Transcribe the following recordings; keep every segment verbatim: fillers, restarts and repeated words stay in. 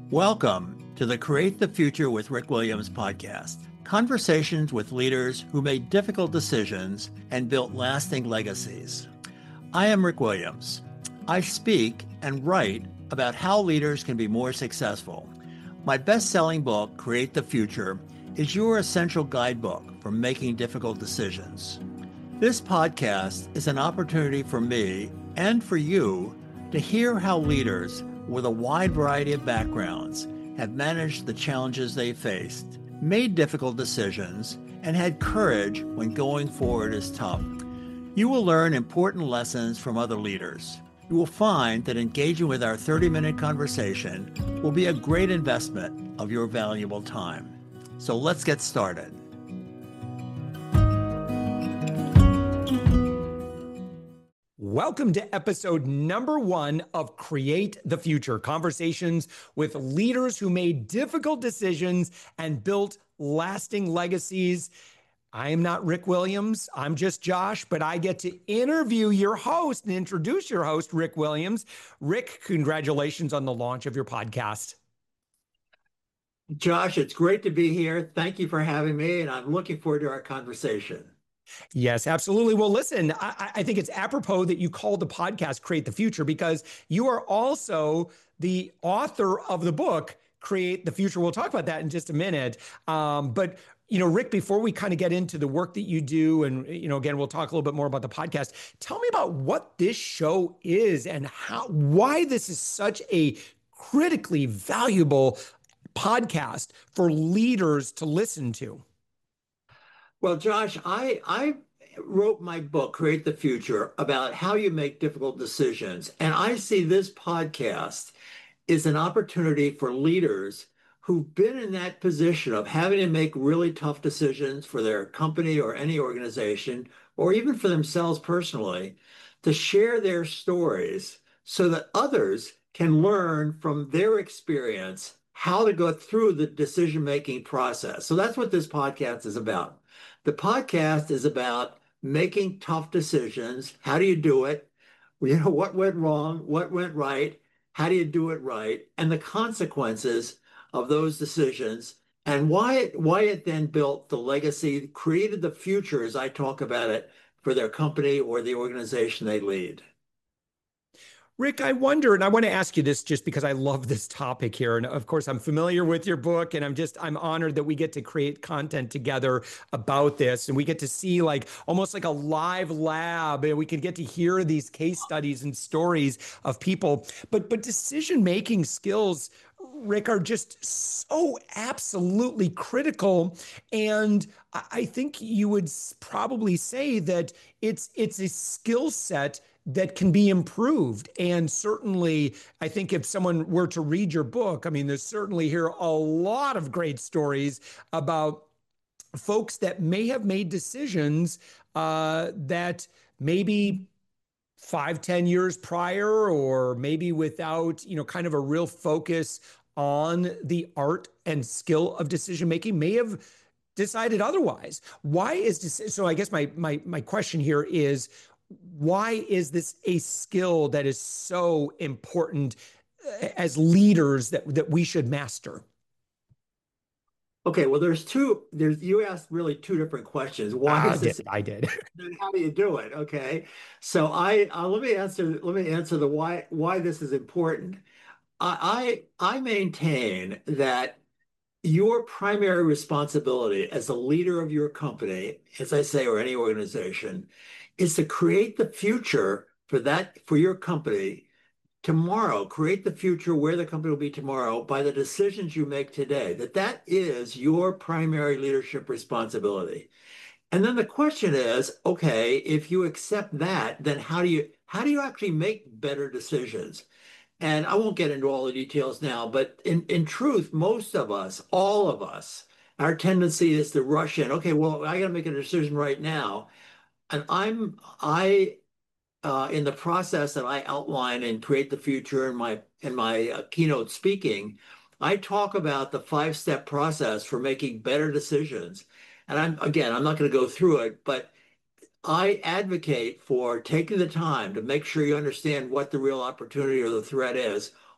Welcome to the Create the Future with Rick Williams podcast. Conversations with leaders who made difficult decisions and built lasting legacies. I am Rick Williams. I speak and write about how leaders can be more successful. My best-selling book, Create the Future, is your essential guidebook for making difficult decisions. This podcast is an opportunity for me and for you to hear how leaders with a wide variety of backgrounds have managed the challenges they faced, made difficult decisions, and had courage when going forward is tough. You will learn important lessons from other leaders. You will find that engaging with our thirty-minute conversation will be a great investment of your valuable time. So let's get started. Welcome to episode number one of Create the Future, conversations with leaders who made difficult decisions and built lasting legacies. I am not Rick Williams. I'm just Josh, but I get to interview your host and introduce your host, Rick Williams. Rick, congratulations on the launch of your podcast. Josh, it's great to be here. Thank you for having me, and I'm looking forward to our conversation. Yes, absolutely. Well, listen, I, I think it's apropos that you called the podcast Create the Future, because you are also the author of the book, Create the Future. We'll talk about that in just a minute. Um, but, you know, Rick, before we kind of get into the work that you do, and, you know, again, we'll talk a little bit more about the podcast. Tell me about what this show is and how, why this is such a critically valuable podcast for leaders to listen to. Well, Josh, I, I wrote my book, Create the Future, about how you make difficult decisions. And I see this podcast is an opportunity for leaders who've been in that position of having to make really tough decisions for their company or any organization, or even for themselves personally, to share their stories so that others can learn from their experience how to go through the decision-making process. So that's what this podcast is about. The podcast is about making tough decisions. How do you do it? You know, what went wrong? What went right? How do you do it right? And the consequences of those decisions, and why it, why it then built the legacy, created the future, as I talk about it, for their company or the organization they lead. Rick, I wonder, and I want to ask you this just because I love this topic here. And of course, I'm familiar with your book, and I'm just, I'm honored that we get to create content together about this. And we get to see like almost like a live lab, and we can get to hear these case studies and stories of people. But, but decision-making skills, Rick, are just so absolutely critical. And I think you would probably say that it's, it's a skill set that can be improved. And certainly, I think if someone were to read your book, I mean, there's certainly here a lot of great stories about folks that may have made decisions uh, that maybe five, ten years prior, or maybe without, you know, kind of a real focus on the art and skill of decision making, may have decided otherwise. Why is this? So I guess my my my question here is, why is this a skill that is so important as leaders that, that we should master? Okay, well, there's two, there's, you asked really two different questions. Why I is this? did. I did. Then how do you do it? Okay. So I, uh, let me answer, let me answer the why, why this is important. I, I, I maintain that your primary responsibility as a leader of your company, as I say, or any organization, is to create the future for that, for your company tomorrow. Create the future where the company will be tomorrow by the decisions you make today. That that is your primary leadership responsibility. And then the question is, okay, if you accept that, then how do you how do you actually make better decisions? And I won't get into all the details now, but in, in truth, most of us, all of us, our tendency is to rush in. Okay, well, I got to make a decision right now. And I'm, I, uh, in the process that I outline and Create the Future in my, in my uh, keynote speaking, I talk about the five-step process for making better decisions. And I'm, again, I'm not going to go through it, but I advocate for taking the time to make sure you understand what the real opportunity or the threat is,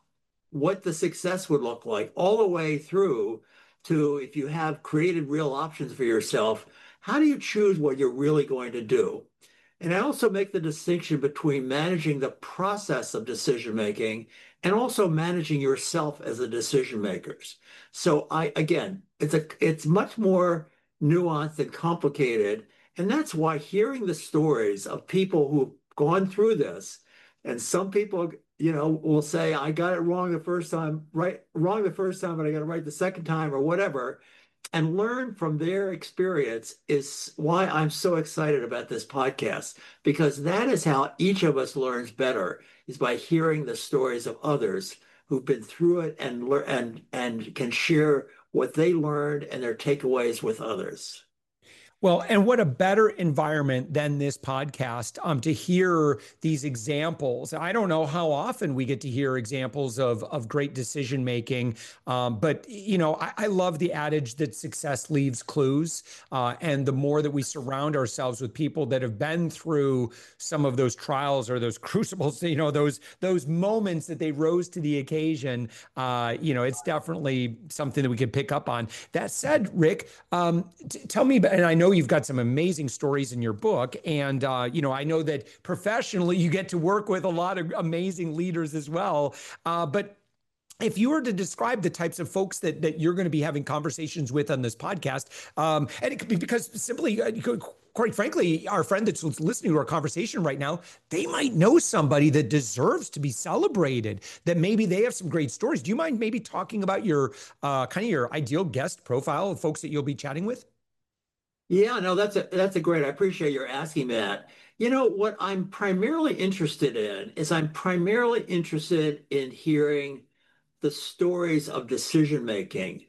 what the success would look like, all the way through to if you have created real options for yourself, how do you choose what you're really going to do? And I also make the distinction between managing the process of decision making and also managing yourself as a decision makers. So I, again, it's a it's much more nuanced and complicated. And that's why hearing the stories of people who've gone through this, and some people, you know, will say, I got it wrong the first time, right, wrong the first time, but I got it right the second time or whatever, and learn from their experience is why I'm so excited about this podcast, because that is how each of us learns better, is by hearing the stories of others who've been through it and learn and and can share what they learned and their takeaways with others. Well, and what a better environment than this podcast um, to hear these examples. I don't know how often we get to hear examples of, of great decision making, um, but you know, I, I love the adage that success leaves clues. Uh, and the more that we surround ourselves with people that have been through some of those trials or those crucibles, you know, those those moments that they rose to the occasion, uh, you know, it's definitely something that we could pick up on. That said, Rick, um, t- tell me, and I know you've got some amazing stories in your book, and uh, you know, I know that professionally you get to work with a lot of amazing leaders as well. Uh, but if you were to describe the types of folks that that you're going to be having conversations with on this podcast, um, and it could be because simply, uh, quite frankly, our friend that's listening to our conversation right now, they might know somebody that deserves to be celebrated, that maybe they have some great stories. Do you mind maybe talking about your uh, kind of your ideal guest profile of folks that you'll be chatting with? Yeah, no, that's a that's a great. I appreciate your asking that. You know, what I'm primarily interested in is I'm primarily interested in hearing the stories of decision making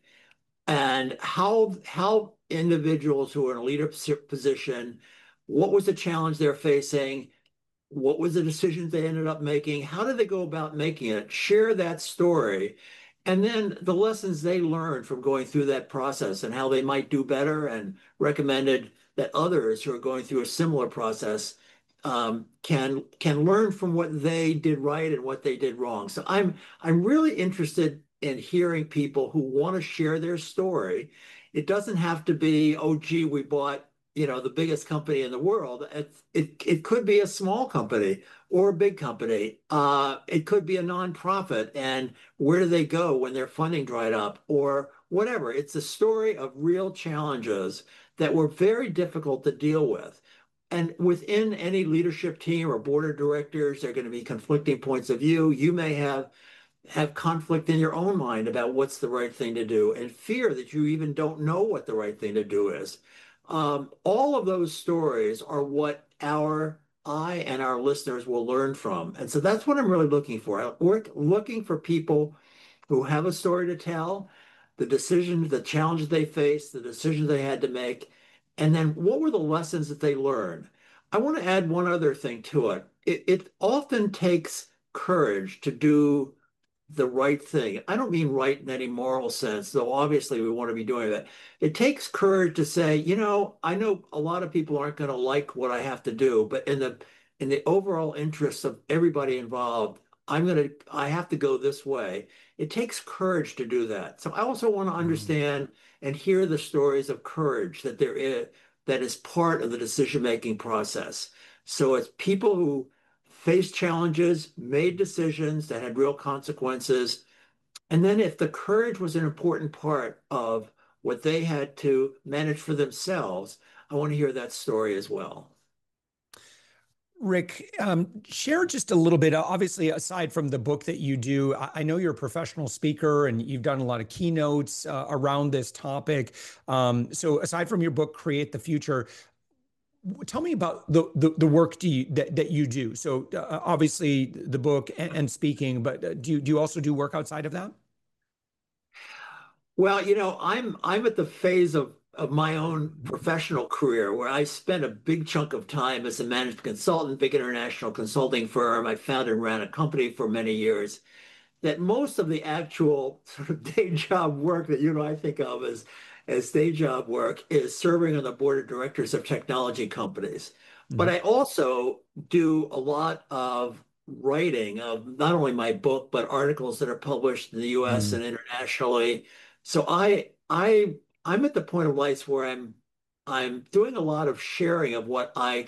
and how how individuals who are in a leadership position, what was the challenge they're facing, what was the decisions they ended up making, how did they go about making it, share that story, and then the lessons they learned from going through that process and how they might do better, and recommended that others who are going through a similar process um, can can learn from what they did right and what they did wrong. So I'm I'm really interested in hearing people who want to share their story. It doesn't have to be, oh, gee, we bought, you know, the biggest company in the world. It it, it could be a small company or a big company. Uh, it could be a nonprofit, and where do they go when their funding dried up or whatever? It's a story of real challenges that were very difficult to deal with. And within any leadership team or board of directors, there are going to be conflicting points of view. You may have have conflict in your own mind about what's the right thing to do, and fear that you even don't know what the right thing to do is. Um, all of those stories are what our I and our listeners will learn from. And so that's what I'm really looking for. We're looking for people who have a story to tell, the decisions, the challenges they faced, the decisions they had to make, and then what were the lessons that they learned. I want to add one other thing to it. It, it often takes courage to do the right thing. I don't mean right in any moral sense, though obviously we want to be doing that. It takes courage to say, you know, I know a lot of people aren't going to like what I have to do, but in the in the overall interests of everybody involved, I'm going to I have to go this way. It takes courage to do that. So I also want to Mm. understand and hear the stories of courage that there is that is part of the decision-making process. So it's people who faced challenges, made decisions that had real consequences. And then if the courage was an important part of what they had to manage for themselves, I want to hear that story as well. Rick, um, share just a little bit. Obviously, aside from the book that you do, I, I know you're a professional speaker and you've done a lot of keynotes uh, around this topic. Um, so, aside from your book, Create the Future, tell me about the the, the work do you, that that you do. So, uh, obviously, the book and, and speaking, but uh, do you do you also do work outside of that? Well, you know, I'm I'm at the phase of of my own professional career where I spent a big chunk of time as a management consultant, big international consulting firm. I founded and ran a company for many years. That most of the actual sort of day job work that you know I think of as as day job work is serving on the board of directors of technology companies. But Mhm. I also do a lot of writing of not only my book, but articles that are published in the U S Mm. and internationally. So I I I'm at the point of life where I'm I'm doing a lot of sharing of what I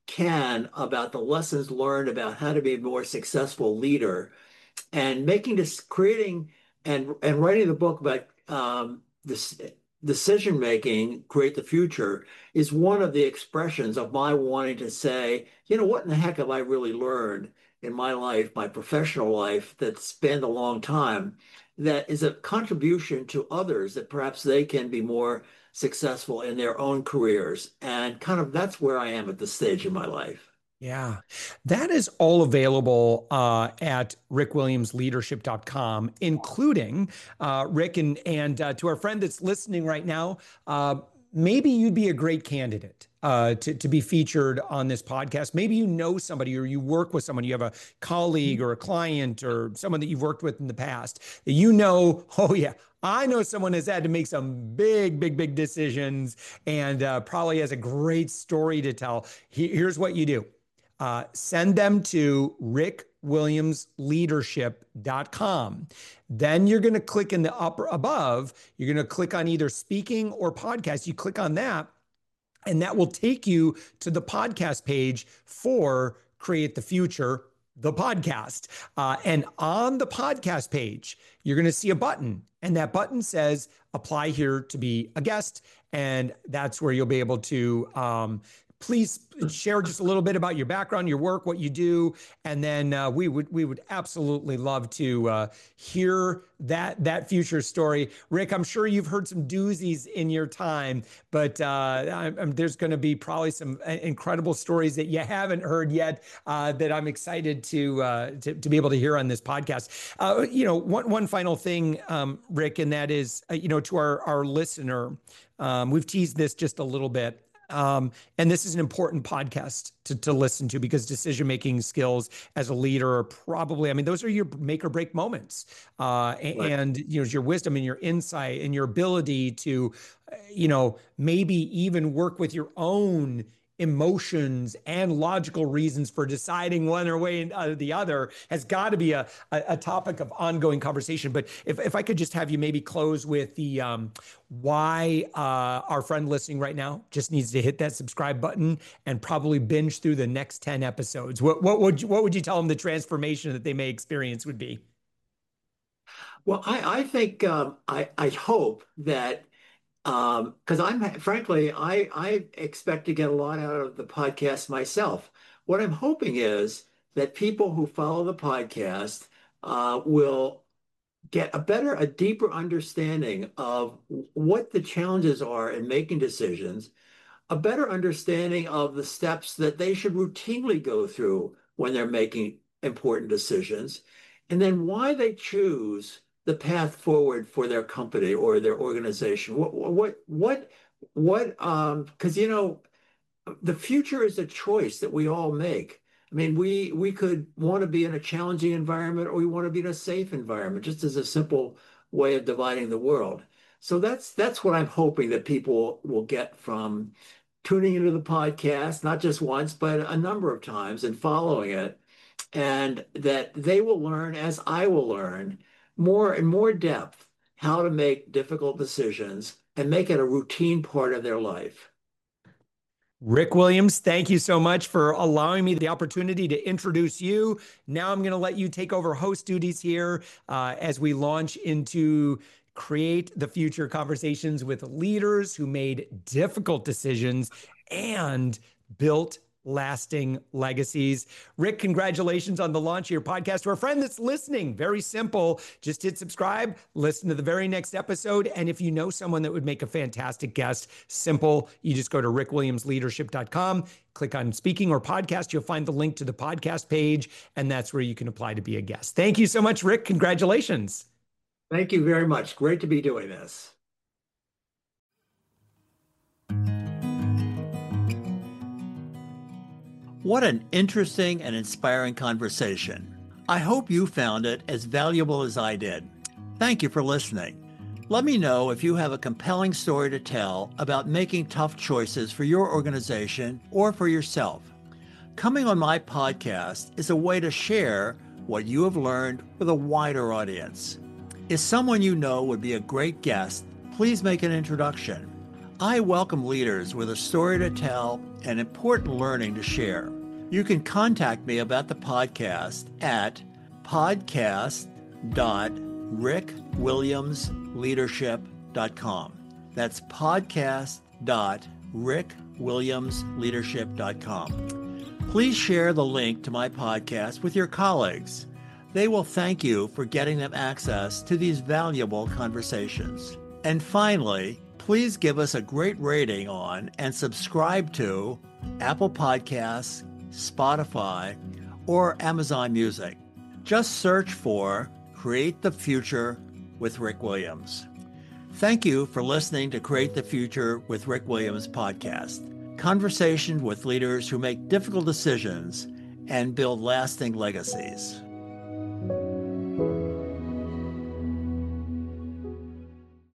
can about the lessons learned about how to be a more successful leader and making this creating and and writing the book about um, this decision making create the future is one of the expressions of my wanting to say, you know, what in the heck have I really learned in my life, my professional life that spanned a long time, that is a contribution to others that perhaps they can be more successful in their own careers. And kind of that's where I am at this stage in my life. Yeah, that is all available uh, at rick williams leadership dot com, including uh, Rick and and uh, to our friend that's listening right now. Uh, maybe you'd be a great candidate uh, to to be featured on this podcast. Maybe you know somebody, or you work with someone. You have a colleague or a client or someone that you've worked with in the past that you know. Oh yeah. I know someone has had to make some big, big, big decisions and uh, probably has a great story to tell. He, here's what you do. Uh, send them to rick williams leadership dot com. Then you're going to click in the upper above. You're going to click on either speaking or podcast. You click on that, and that will take you to the podcast page for Create the Future, the podcast. Uh, and on the podcast page, you're going to see a button, and that button says apply here to be a guest. And that's where you'll be able to um, please share just a little bit about your background, your work, what you do, and then uh, we would we would absolutely love to uh, hear that that future story. Rick, I'm sure you've heard some doozies in your time, but uh, I'm, I'm, there's going to be probably some incredible stories that you haven't heard yet uh, that I'm excited to, uh, to to be able to hear on this podcast. Uh, you know, one one final thing, um, Rick, and that is, uh, you know, to our our listener, um, we've teased this just a little bit. Um, and this is an important podcast to, to listen to because decision-making skills as a leader are probably, I mean, those are your make or break moments. Uh, Right. and, you know, your wisdom and your insight and your ability to, you know, maybe even work with your own emotions and logical reasons for deciding one or way or the other has got to be a, a, a topic of ongoing conversation. But if, if I could just have you maybe close with the um, why uh, our friend listening right now just needs to hit that subscribe button and probably binge through the next ten episodes. What, what would you, what would you tell them the transformation that they may experience would be? Well, I, I think um, I, I hope that um, because I'm frankly, I, I expect to get a lot out of the podcast myself. What I'm hoping is that people who follow the podcast uh, will get a better, a deeper understanding of what the challenges are in making decisions, a better understanding of the steps that they should routinely go through when they're making important decisions, and then why they choose the path forward for their company or their organization. What, what, what, what, um, because you know, the future is a choice that we all make. I mean, we we could want to be in a challenging environment or we want to be in a safe environment, just as a simple way of dividing the world. So that's that's what I'm hoping that people will get from tuning into the podcast, not just once, but a number of times and following it, and that they will learn, as I will learn, more and more depth how to make difficult decisions and make it a routine part of their life. Rick Williams, thank you so much for allowing me the opportunity to introduce you. Now I'm going to let you take over host duties here uh, as we launch into Create the Future conversations with leaders who made difficult decisions and built lasting legacies. Rick, congratulations on the launch of your podcast. To our friend that's listening, very simple. Just hit subscribe, listen to the very next episode. And if you know someone that would make a fantastic guest, simple. You just go to rick williams leadership dot com, click on speaking or podcast. You'll find the link to the podcast page, and that's where you can apply to be a guest. Thank you so much, Rick. Congratulations. Thank you very much. Great to be doing this. What an interesting and inspiring conversation. I hope you found it as valuable as I did. Thank you for listening. Let me know if you have a compelling story to tell about making tough choices for your organization or for yourself. Coming on my podcast is a way to share what you have learned with a wider audience. If someone you know would be a great guest, please make an introduction. I welcome leaders with a story to tell and important learning to share. You can contact me about the podcast at podcast dot rick williams leadership dot com. That's podcast dot rick williams leadership dot com. Please share the link to my podcast with your colleagues. They will thank you for getting them access to these valuable conversations. And finally, please give us a great rating on and subscribe to Apple Podcasts, Spotify, or Amazon Music. Just search for Create the Future with Rick Williams. Thank you for listening to Create the Future with Rick Williams podcast, conversation with leaders who make difficult decisions and build lasting legacies.